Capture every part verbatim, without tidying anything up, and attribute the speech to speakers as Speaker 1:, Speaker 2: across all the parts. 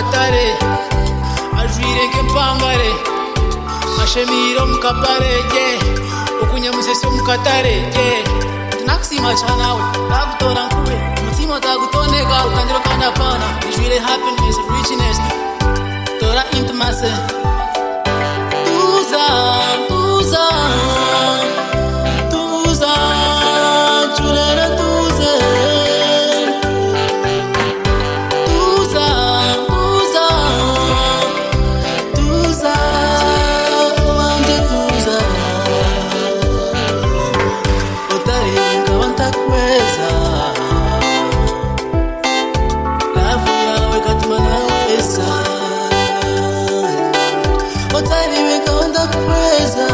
Speaker 1: mukatare ajwire nk'empangare ashemiro mukaparege okunyamusese mukatare je nakusima chanawe bagutora nkube umutima utagutoneka utangira kandi apana ajwire happiness richness tora intimacy tuza tuza tuza chulera tuze tuza tuza tuza wanje tuza otari nkabanta kweza lavu yawe katuma naweza otari nkabanta kweza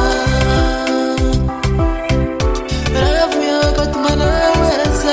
Speaker 1: lavu yawe katuma naweza.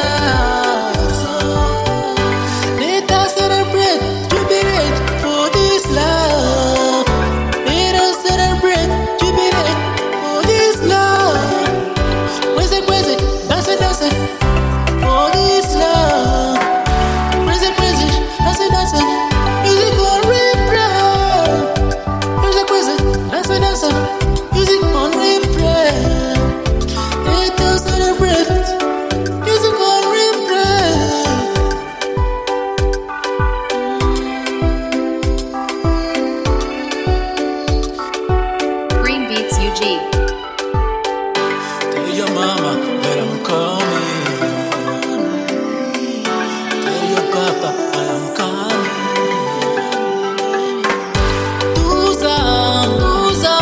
Speaker 1: Let us celebrate, jubilate for this love. Let us celebrate, jubilate for this love. Crazy, crazy, dance, dance for this love. Crazy, crazy, dance, dance, music on replay. Crazy, crazy, dance, dance, music on replay. Let us celebrate, music on replay.
Speaker 2: Green Beats U G.
Speaker 1: Tell your mama that I'm coming. Tell your papa I am coming. Tuza, tuza,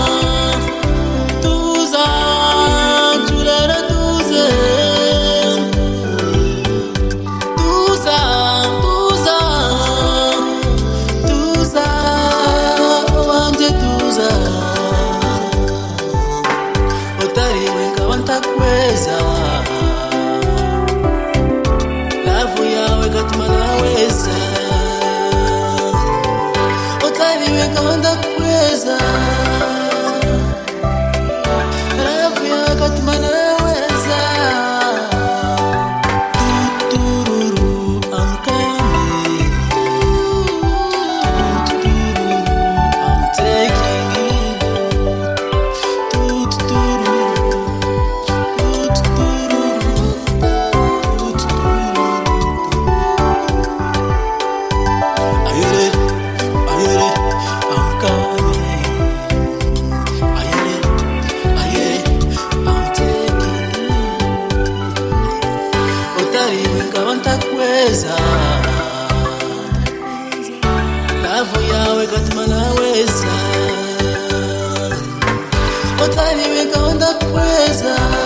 Speaker 1: tuza, chulera tuze. Tuza, tuza, tuza, wanje tuza. Otari nkabanta kweza lavu yawe katuma naweza otari nkabanta kweza lavu yawe katuma naweza tutururu I'm coming tutururu I'm taking it tutururu lavu yawe katuma naweza otari nkabanta kweza